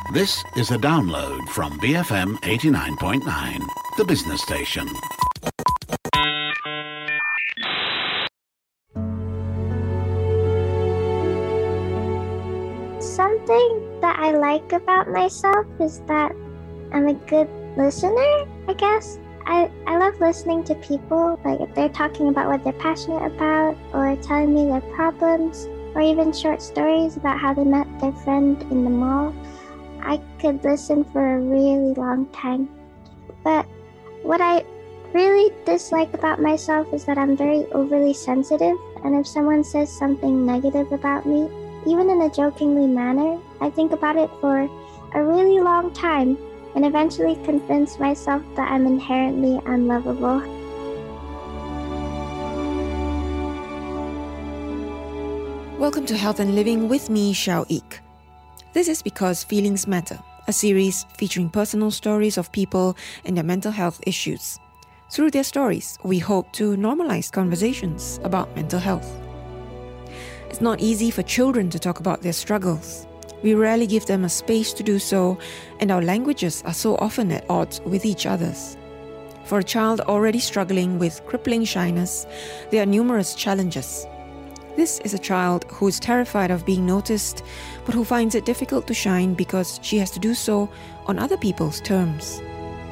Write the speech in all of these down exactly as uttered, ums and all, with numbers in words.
This is a download from B F M eighty-nine point nine, the business station. Something that I like about myself is that I'm a good listener, I guess. I, I love listening to people, like if they're talking about what they're passionate about or telling me their problems or even short stories about how they met their friend in the mall. I could listen for a really long time. But what I really dislike about myself is that I'm very overly sensitive, and if someone says something negative about me, even in a jokingly manner, I think about it for a really long time and eventually convince myself that I'm inherently unlovable. Welcome to Health and Living with me, Xiao Ik. This is Because Feelings Matter, a series featuring personal stories of people and their mental health issues. Through their stories, we hope to normalize conversations about mental health. It's not easy for children to talk about their struggles. We rarely give them a space to do so, and our languages are so often at odds with each other's. For a child already struggling with crippling shyness, there are numerous challenges. This is a child who is terrified of being noticed, but who finds it difficult to shine because she has to do so on other people's terms.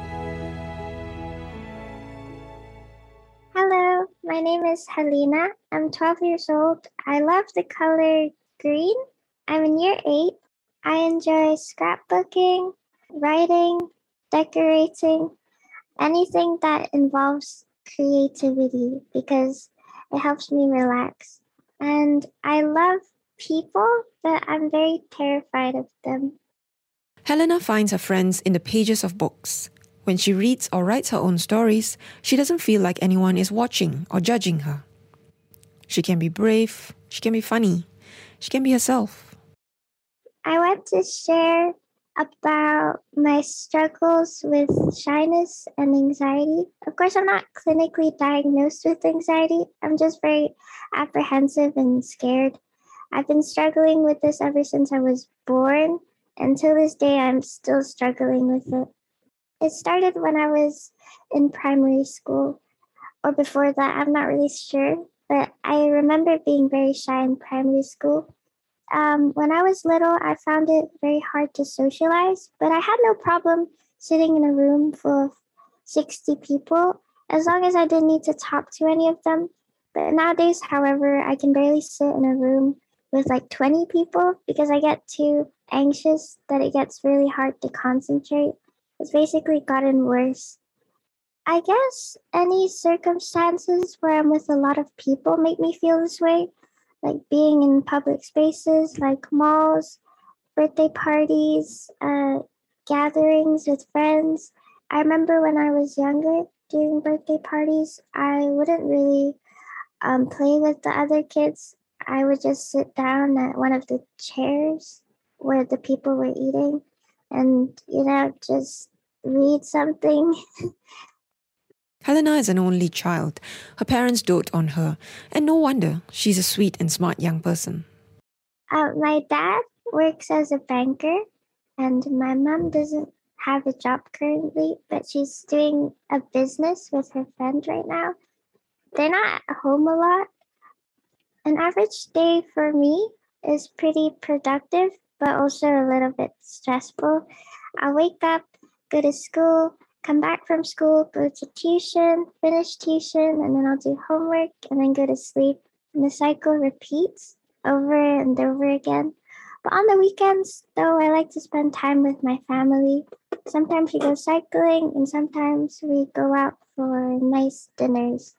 Hello, my name is Helena. I'm twelve years old. I love the color green. I'm in year eight. I enjoy scrapbooking, writing, decorating, anything that involves creativity because it helps me relax. And I love people, but I'm very terrified of them. Helena finds her friends in the pages of books. When she reads or writes her own stories, she doesn't feel like anyone is watching or judging her. She can be brave, she can be funny, she can be herself. I want to share about my struggles with shyness and anxiety. Of course, I'm not clinically diagnosed with anxiety. I'm just very apprehensive and scared. I've been struggling with this ever since I was born, and to this day, I'm still struggling with it. It started when I was in primary school, or before that, I'm not really sure, but I remember being very shy in primary school. Um, when I was little, I found it very hard to socialize, but I had no problem sitting in a room full of sixty people, as long as I didn't need to talk to any of them. But nowadays, however, I can barely sit in a room with like twenty people because I get too anxious that it gets really hard to concentrate. It's basically gotten worse. I guess any circumstances where I'm with a lot of people make me feel this way. Like being in public spaces like malls, birthday parties, uh, gatherings with friends. I remember when I was younger, during birthday parties, I wouldn't really um, play with the other kids. I would just sit down at one of the chairs where the people were eating and, you know, just read something. Helena is an only child. Her parents dote on her, and no wonder she's a sweet and smart young person. Uh, my dad works as a banker, and my mom doesn't have a job currently, but she's doing a business with her friend right now. They're not at home a lot. An average day for me is pretty productive, but also a little bit stressful. I wake up, go to school, come back from school, go to tuition, finish tuition, and then I'll do homework and then go to sleep. And the cycle repeats over and over again. But on the weekends, though, I like to spend time with my family. Sometimes we go cycling and sometimes we go out for nice dinners.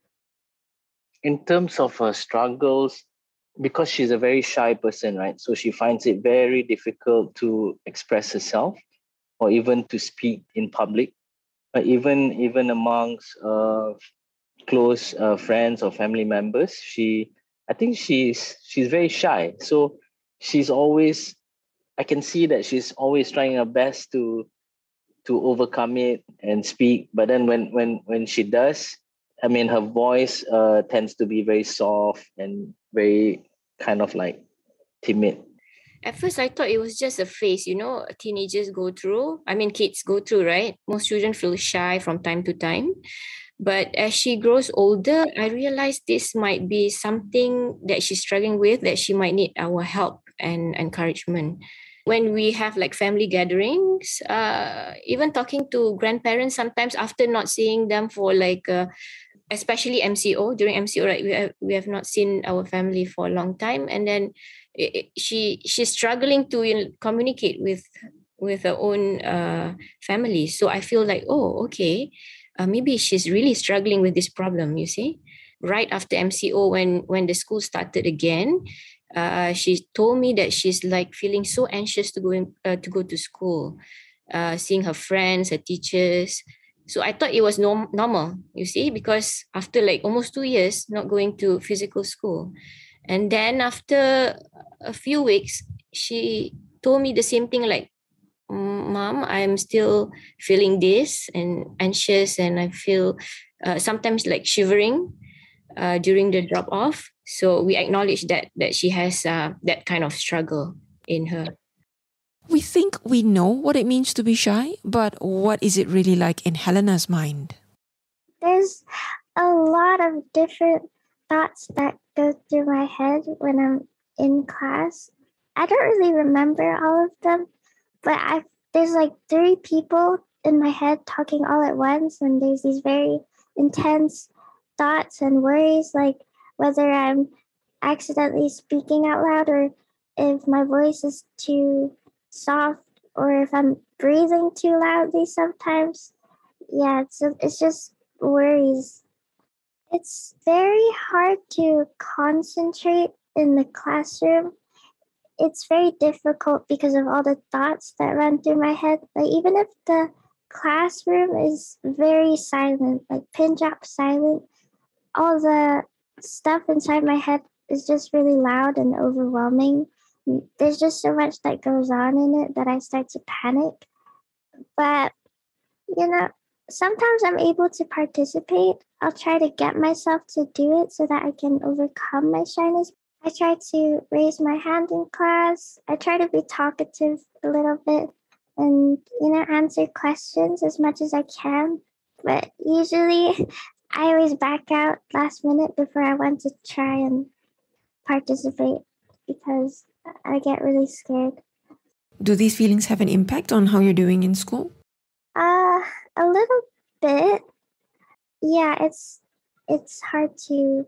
In terms of her struggles, because she's a very shy person, right? So she finds it very difficult to express herself or even to speak in public. Uh, even even amongst uh, close uh, friends or family members, she I think she's she's very shy. So she's always I can see that she's always trying her best to to overcome it and speak. But then when when when she does, I mean, her voice uh, tends to be very soft and very kind of like timid. at first I thought it was just a phase, you know, teenagers go through. I mean, kids go through, right? Most children feel shy from time to time. But as she grows older, I realized this might be something that she's struggling with, that she might need our help and encouragement. When we have like family gatherings, uh, even talking to grandparents, sometimes after not seeing them for like, uh, especially M C O, during M C O, right, we have, we have not seen our family for a long time. And then it, it, she she's struggling to, you know, communicate with, with her own uh, family. So I feel like, oh, okay, uh, maybe she's really struggling with this problem, you see. Right after M C O, when, when the school started again, Uh, she told me that she's like feeling so anxious to go in, uh, to go to school, uh, seeing her friends, her teachers. So I thought it was norm- normal, you see, because after like almost two years not going to physical school, and then after a few weeks, she told me the same thing, like, "Mom, I'm still feeling this and anxious, and I feel uh, sometimes like shivering uh, during the drop off." So we acknowledge that that she has uh, that kind of struggle in her. We think we know what it means to be shy, but what is it really like in Helena's mind? There's a lot of different thoughts that go through my head when I'm in class. I don't really remember all of them, but I there's like three people in my head talking all at once, and there's these very intense thoughts and worries, like whether I'm accidentally speaking out loud, or if my voice is too soft, or if I'm breathing too loudly sometimes. Yeah, it's, it's just worries. It's very hard to concentrate in the classroom. It's very difficult because of all the thoughts that run through my head. Like, even if the classroom is very silent, like pin drop silent, all the stuff inside my head is just really loud and overwhelming. There's just so much that goes on in it that I start to panic. But, you know, sometimes I'm able to participate. I'll try to get myself to do it so that I can overcome my shyness. I try to raise my hand in class. I try to be talkative a little bit and, you know, answer questions as much as I can. But usually I always back out last minute before I want to try and participate because I get really scared. Do these feelings have an impact on how you're doing in school? Uh, a little bit. Yeah, it's it's hard to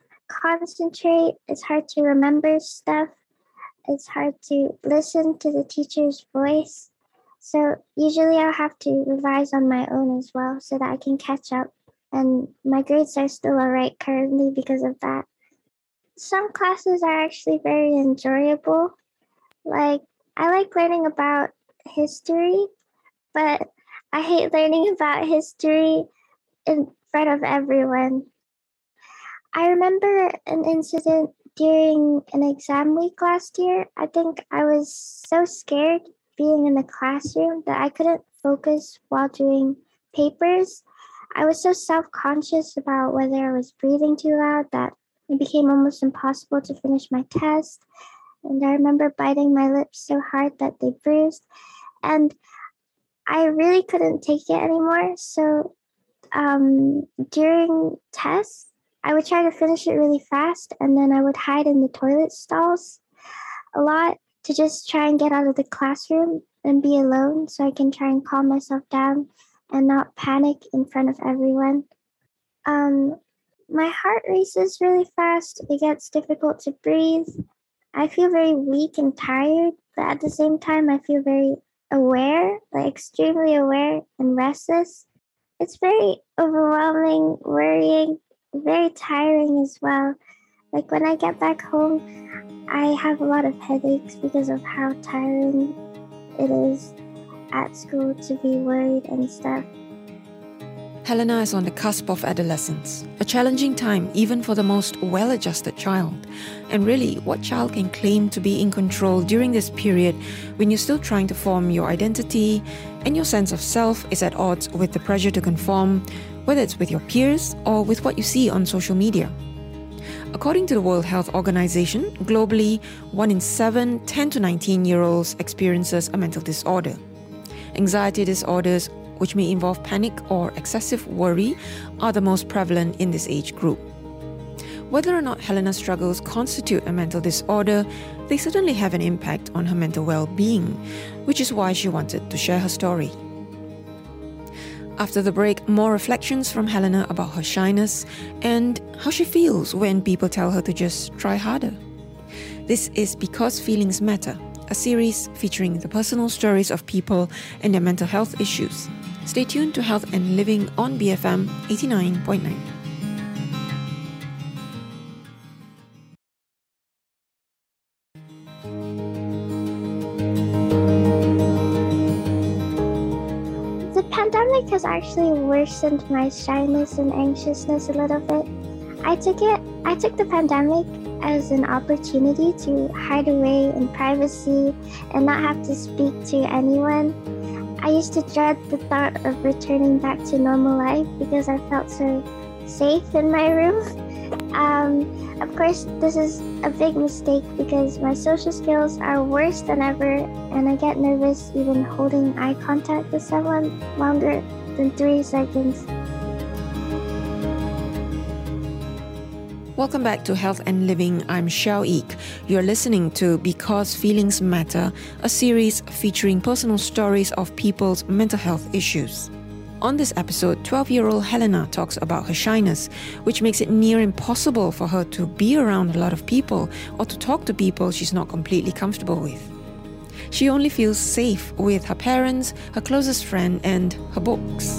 concentrate. It's hard to remember stuff. It's hard to listen to the teacher's voice. So usually I'll have to revise on my own as well so that I can catch up. And my grades are still all right currently because of that. Some classes are actually very enjoyable. Like, I like learning about history, but I hate learning about history in front of everyone. I remember an incident during an exam week last year. I think I was so scared being in the classroom that I couldn't focus while doing papers. I was so self-conscious about whether I was breathing too loud that it became almost impossible to finish my test. And I remember biting my lips so hard that they bruised. And I really couldn't take it anymore. So um, during tests, I would try to finish it really fast, and then I would hide in the toilet stalls a lot to just try and get out of the classroom and be alone so I can try and calm myself down and not panic in front of everyone. Um, my heart races really fast. It gets difficult to breathe. I feel very weak and tired, but at the same time, I feel very aware, like extremely aware and restless. It's very overwhelming, worrying, very tiring as well. Like, when I get back home, I have a lot of headaches because of how tiring it is at school to be worried and stuff. Helena is on the cusp of adolescence, a challenging time even for the most well-adjusted child. And really, what child can claim to be in control during this period when you're still trying to form your identity and your sense of self is at odds with the pressure to conform, whether it's with your peers or with what you see on social media? According to the World Health Organization, globally, one in seven ten to nineteen year olds experiences a mental disorder. Anxiety disorders, which may involve panic or excessive worry, are the most prevalent in this age group. Whether or not Helena's struggles constitute a mental disorder, they certainly have an impact on her mental well-being, which is why she wanted to share her story. After the break, more reflections from Helena about her shyness and how she feels when people tell her to just try harder. This is Because Feelings Matter, a series featuring the personal stories of people and their mental health issues. Stay tuned to Health and Living on B F M eighty-nine point nine. The pandemic has actually worsened my shyness and anxiousness a little bit. I took it, I took the pandemic as an opportunity to hide away in privacy and not have to speak to anyone. I used to dread the thought of returning back to normal life because I felt so safe in my room. Um, of course, this is a big mistake because my social skills are worse than ever, and I get nervous even holding eye contact with someone longer than three seconds. Welcome back to Health and Living. I'm Xiao Ik. You're listening to Because Feelings Matter, a series featuring personal stories of people's mental health issues. On this episode, twelve-year-old Helena talks about her shyness, which makes it near impossible for her to be around a lot of people or to talk to people she's not completely comfortable with. She only feels safe with her parents, her closest friend, and her books.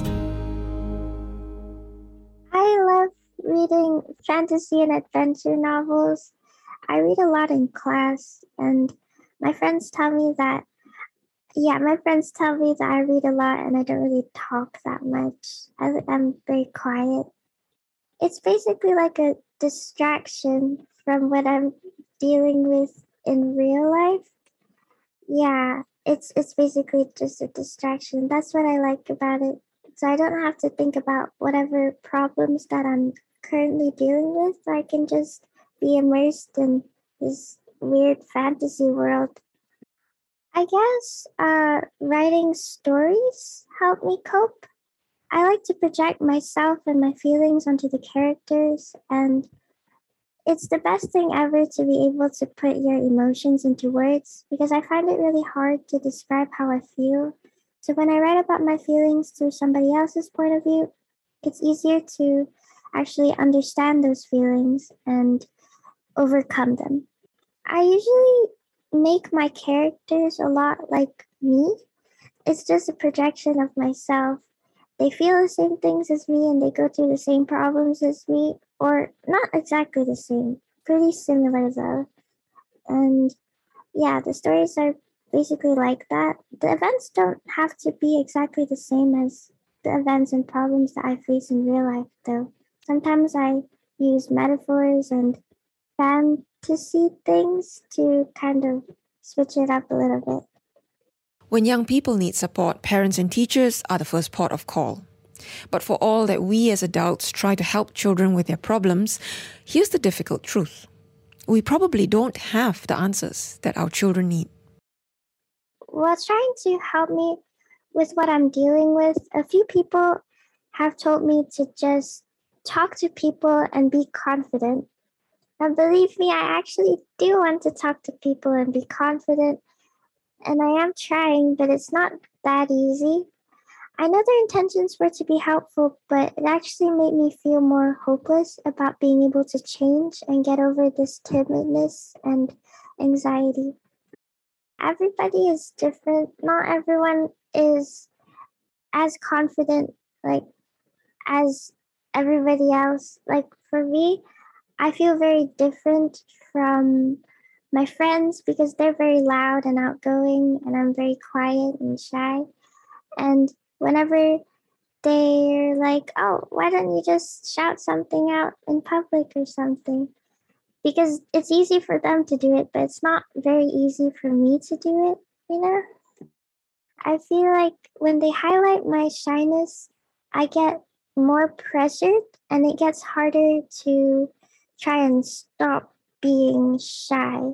I love reading fantasy and adventure novels. I read a lot in class, and my friends tell me that Yeah, my friends tell me that I read a lot and I don't really talk that much. I, I'm very quiet. It's basically like a distraction from what I'm dealing with in real life. Yeah, it's it's basically just a distraction. That's what I like about it. So I don't have to think about whatever problems that I'm currently dealing with. I can just be immersed in this weird fantasy world. I guess uh, writing stories help me cope. I like to project myself and my feelings onto the characters, and it's the best thing ever to be able to put your emotions into words because I find it really hard to describe how I feel. So when I write about my feelings through somebody else's point of view, it's easier to actually understand those feelings and overcome them. I usually make my characters a lot like me. It's just a projection of myself. They feel the same things as me and they go through the same problems as me, or not exactly the same, pretty similar though. And yeah, the stories are basically like that. The events don't have to be exactly the same as the events and problems that I face in real life though. Sometimes I use metaphors and fantasy things to kind of switch it up a little bit. When young people need support, parents and teachers are the first port of call. But for all that we as adults try to help children with their problems, here's the difficult truth. We probably don't have the answers that our children need. While trying to help me with what I'm dealing with, a few people have told me to just talk to people and be confident. And believe me, I actually do want to talk to people and be confident. And I am trying, but it's not that easy. I know their intentions were to be helpful, but it actually made me feel more hopeless about being able to change and get over this timidness and anxiety. Everybody is different. Not everyone is as confident, like, as everybody else. Like, for me, I feel very different from my friends because they're very loud and outgoing, and I'm very quiet and shy. And whenever they're like, oh, why don't you just shout something out in public or something? Because it's easy for them to do it, but it's not very easy for me to do it, you know? I feel like when they highlight my shyness, I get more pressured and it gets harder to try and stop being shy.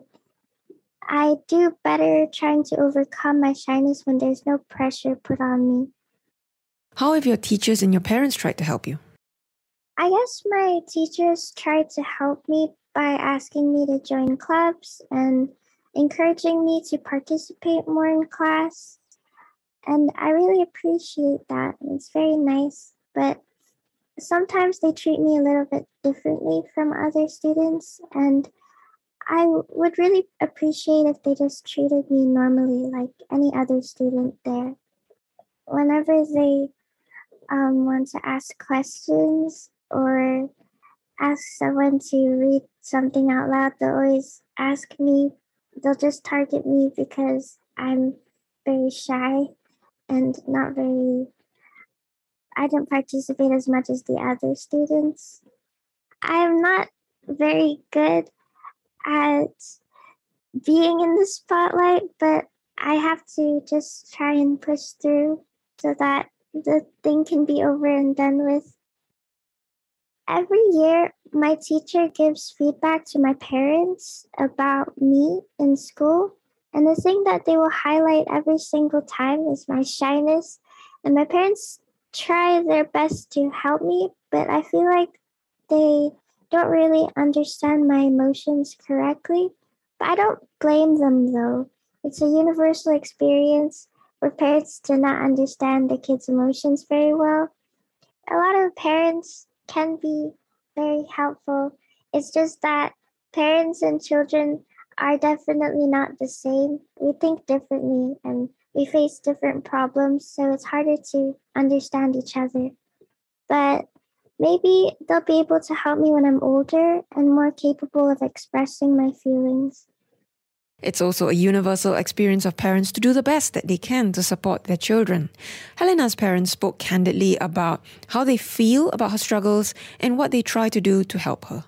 I do better trying to overcome my shyness when there's no pressure put on me. How have your teachers and your parents tried to help you? I guess my teachers tried to help me by asking me to join clubs and encouraging me to participate more in class. And I really appreciate that. It's very nice. But sometimes they treat me a little bit differently from other students. And I would really appreciate if they just treated me normally like any other student there. Whenever they um, want to ask questions or ask someone to read something out loud, they'll always ask me, they'll just target me because I'm very shy and not very, I don't participate as much as the other students. I'm not very good at being in the spotlight, but I have to just try and push through so that the thing can be over and done with. Every year, my teacher gives feedback to my parents about me in school. And the thing that they will highlight every single time is my shyness. And my parents try their best to help me, but I feel like they don't really understand my emotions correctly. But I don't blame them though. It's a universal experience where parents do not understand the kids' emotions very well. A lot of parents can be very helpful. It's just that parents and children are definitely not the same. We think differently and we face different problems, so it's harder to understand each other. But maybe they'll be able to help me when I'm older and more capable of expressing my feelings. It's also a universal experience of parents to do the best that they can to support their children. Helena's parents spoke candidly about how they feel about her struggles and what they try to do to help her.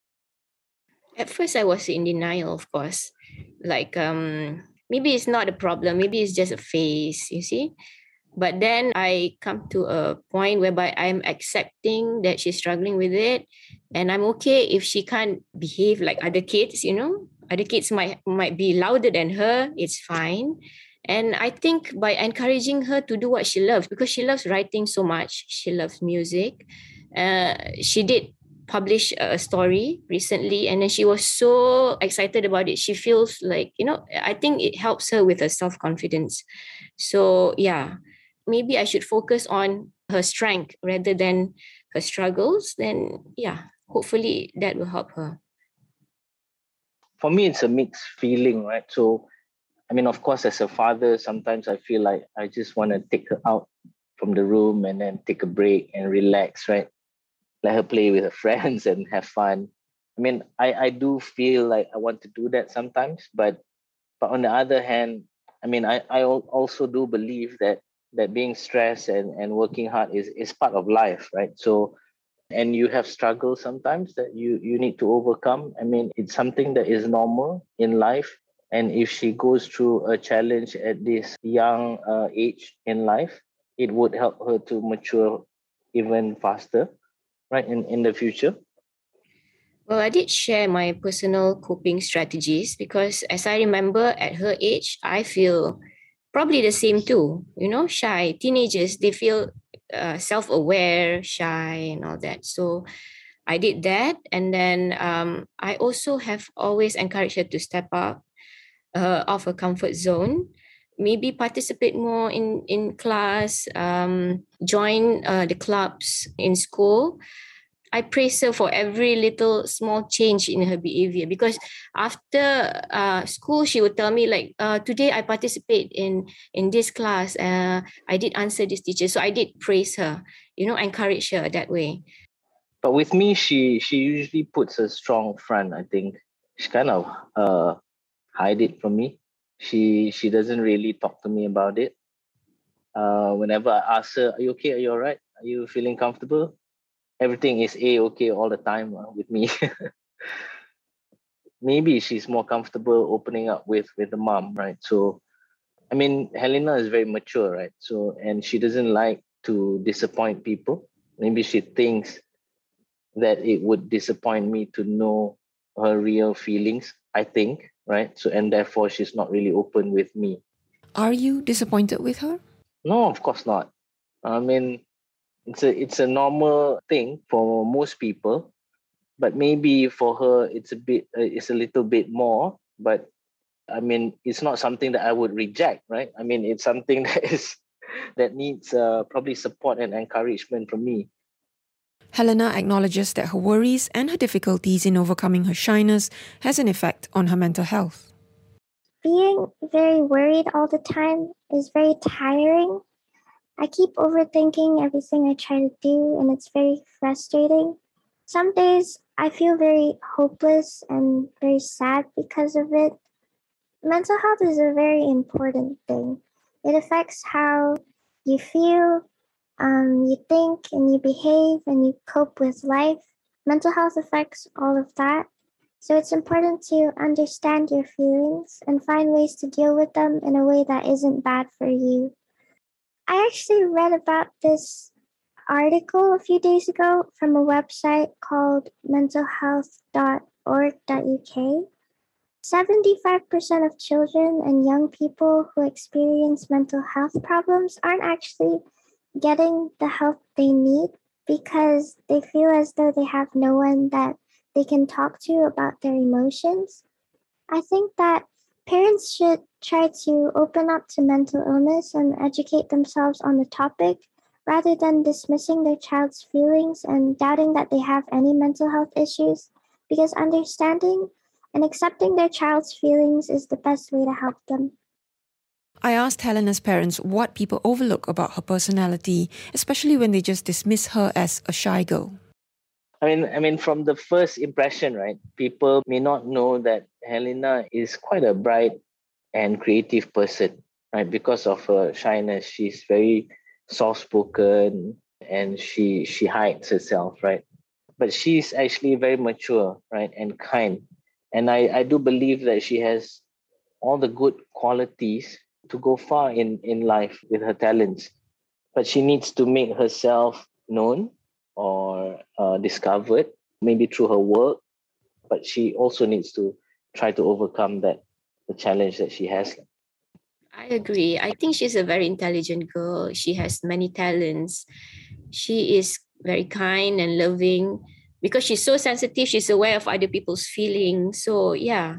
At first, I was in denial, of course. Like, um, maybe it's not a problem. Maybe it's just a phase, you see. But then I come to a point whereby I'm accepting that she's struggling with it. And I'm okay if she can't behave like other kids, you know. Other kids might, might be louder than her. It's fine. And I think by encouraging her to do what she loves, because she loves writing so much, she loves music. Uh, she did publish a story recently, and then she was so excited about it. She feels like, you know, I think it helps her with her self-confidence. So yeah, maybe I should focus on her strength rather than her struggles. Then yeah, hopefully that will help her. For me, it's a mixed feeling, right? So, I mean, of course, as a father, sometimes I feel like I just want to take her out from the room and then take a break and relax, right? Let her play with her friends and have fun. I mean, I, I do feel like I want to do that sometimes, but but on the other hand, I mean, I, I also do believe that that being stressed and, and working hard is, is part of life, right? So, and you have struggles sometimes that you, you need to overcome. I mean, it's something that is normal in life. And if she goes through a challenge at this young uh, age in life, it would help her to mature even faster, right, in, in the future. Well, I did share my personal coping strategies because as I remember at her age, I feel probably the same too. You know, shy teenagers, they feel uh, self-aware, shy and all that. So I did that. And then um, I also have always encouraged her to step up uh, of her comfort zone, maybe participate more in, in class, um, join uh, the clubs in school. I praise her for every little small change in her behavior because after uh, school, she would tell me like, uh, today I participate in, in this class. Uh, I did answer this teacher. So I did praise her, you know, encourage her that way. But with me, she she usually puts a strong front, I think. She kind of uh, hide it from me. She she doesn't really talk to me about it. Uh, whenever I ask her, are you okay? Are you all right? Are you feeling comfortable? Everything is A-okay all the time uh, with me. Maybe she's more comfortable opening up with, with the mom, right? So, I mean, Helena is very mature, right? So, and she doesn't like to disappoint people. Maybe she thinks that it would disappoint me to know her real feelings, I think, right? So, and therefore she's not really open with me. Are you disappointed with her? No, of course not. I mean, it's a it's a normal thing for most people, but maybe for her it's a bit uh, it's a little bit more. But I mean, it's not something that I would reject, right? I mean, it's something that is that needs uh, probably support and encouragement from me. Helena acknowledges that her worries and her difficulties in overcoming her shyness has an effect on her mental health. Being very worried all the time is very tiring. I keep overthinking everything I try to do, and it's very frustrating. Some days I feel very hopeless and very sad because of it. Mental health is a very important thing. It affects how you feel, um, you think, and you behave, and you cope with life. Mental health affects all of that. So it's important to understand your feelings and find ways to deal with them in a way that isn't bad for you. I actually read about this article a few days ago from a website called mental health dot org dot U K. seventy-five percent of children and young people who experience mental health problems aren't actually getting the help they need because they feel as though they have no one that they can talk to about their emotions. I think that parents should try to open up to mental illness and educate themselves on the topic rather than dismissing their child's feelings and doubting that they have any mental health issues, because understanding and accepting their child's feelings is the best way to help them. I asked Helena's parents what people overlook about her personality, especially when they just dismiss her as a shy girl. I mean, I mean, from the first impression, right, people may not know that Helena is quite a bright and creative person, right? Because of her shyness, she's very soft-spoken and she she hides herself, right? But she's actually very mature, right, and kind. And I, I do believe that she has all the good qualities to go far in, in life with her talents. But she needs to make herself known or uh, discovered, maybe through her work, but she also needs to try to overcome that, the challenge that she has. I agree. I think she's a very intelligent girl. She has many talents. She is very kind and loving. Because she's so sensitive, she's aware of other people's feelings. So yeah,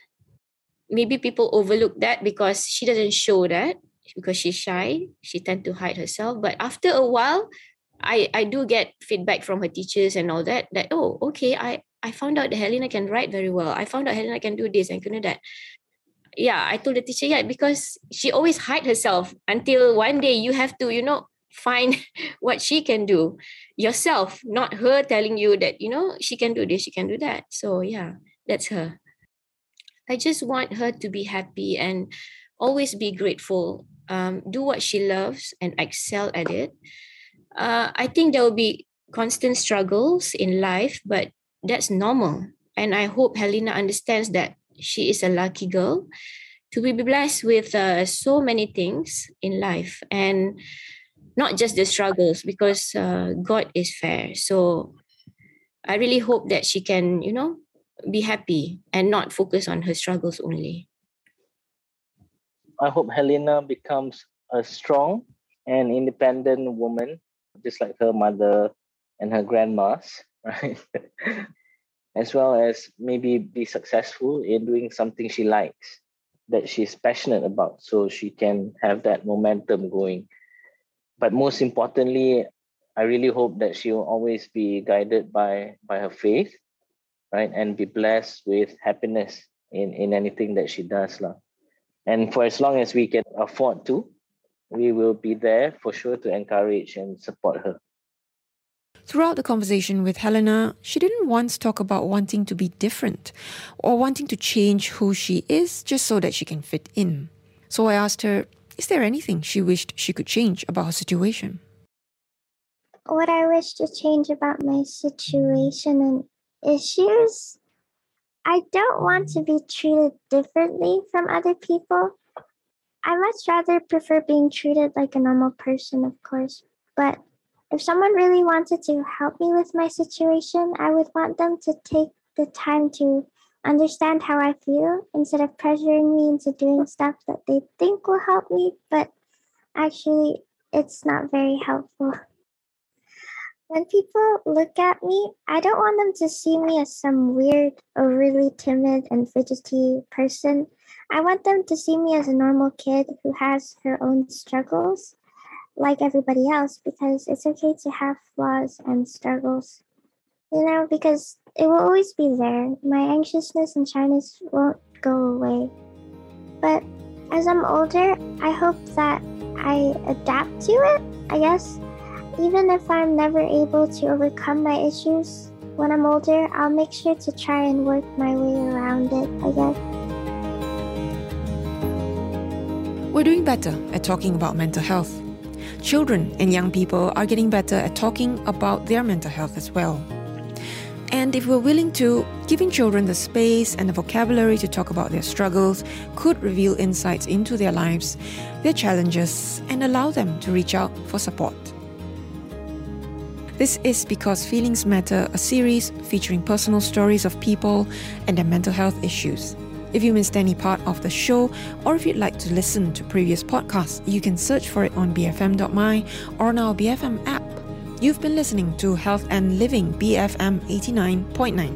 maybe people overlook that because she doesn't show that, because she's shy. She tends to hide herself. But after a while, I, I do get feedback from her teachers and all that, that, oh, okay, I, I found out that Helena can write very well. I found out Helena can do this and can do that. Yeah, I told the teacher, yeah, because she always hide herself until one day you have to, you know, find what she can do yourself, not her telling you that, you know, she can do this, she can do that. So yeah, that's her. I just want her to be happy and always be grateful, um, do what she loves and excel at it. Uh, I think there will be constant struggles in life, but that's normal. And I hope Helena understands that she is a lucky girl to be blessed with uh, so many things in life, and not just the struggles, because uh, God is fair. So I really hope that she can, you know, be happy and not focus on her struggles only. I hope Helena becomes a strong and independent woman, just like her mother and her grandmas, right? As well as maybe be successful in doing something she likes, that she's passionate about, so she can have that momentum going. But most importantly, I really hope that she will always be guided by, by her faith, right? And be blessed with happiness in, in anything that she does. lah. And for as long as we can afford to, we will be there for sure to encourage and support her. Throughout the conversation with Helena, she didn't once talk about wanting to be different or wanting to change who she is just so that she can fit in. So I asked her, is there anything she wished she could change about her situation? What I wish to change about my situation and issues, I don't want to be treated differently from other people. I much rather prefer being treated like a normal person, of course, but if someone really wanted to help me with my situation, I would want them to take the time to understand how I feel instead of pressuring me into doing stuff that they think will help me, but actually it's not very helpful. When people look at me, I don't want them to see me as some weird, overly timid and fidgety person. I want them to see me as a normal kid who has her own struggles, like everybody else, because it's okay to have flaws and struggles. You know, because it will always be there. My anxiousness and shyness won't go away. But as I'm older, I hope that I adapt to it, I guess. Even if I'm never able to overcome my issues, when I'm older, I'll make sure to try and work my way around it, I guess. We're doing better at talking about mental health. Children and young people are getting better at talking about their mental health as well. And if we're willing to, giving children the space and the vocabulary to talk about their struggles could reveal insights into their lives, their challenges, and allow them to reach out for support. This is Because Feelings Matter, a series featuring personal stories of people and their mental health issues. If you missed any part of the show, or if you'd like to listen to previous podcasts, you can search for it on b f m dot m y or on our B F M app. You've been listening to Health and Living B F M eighty-nine point nine.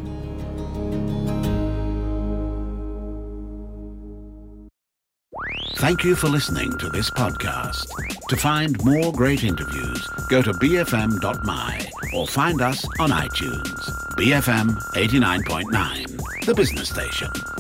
Thank you for listening to this podcast. To find more great interviews, go to b f m dot m y or find us on iTunes. B F M eighty-nine point nine, the business station.